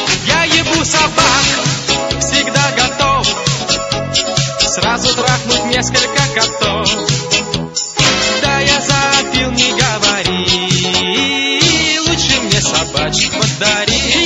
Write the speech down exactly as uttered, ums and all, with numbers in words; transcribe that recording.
Я ебу собак, всегда готов сразу трахнуть несколько котов. Да я запил, не говори, лучше мне собачек подари.